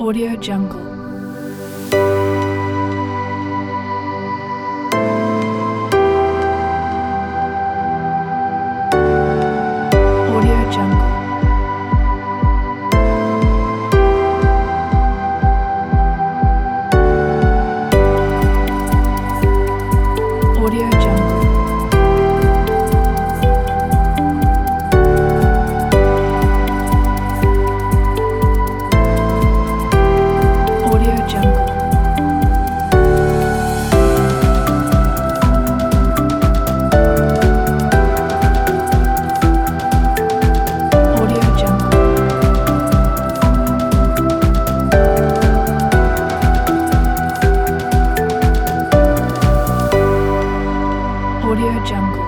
Audio Jungle. Audio Jungle. Audio Jungle. Audio Jungle. Audio Jungle. Audio Jungle.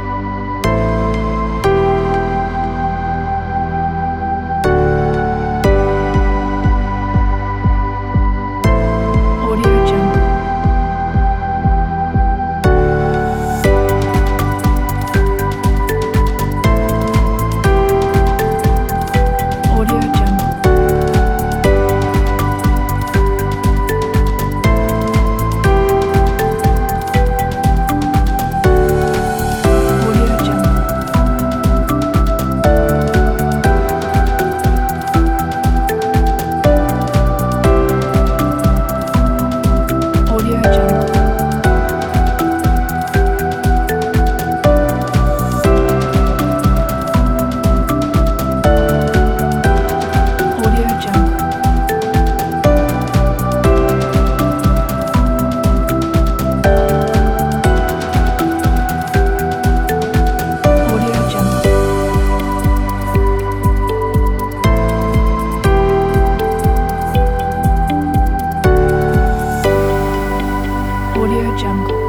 Audio Jungle. Audio Jungle. Audio Jungle. Audio Jungle. Audio Jungle. Audio Jungle. Audio Jungle.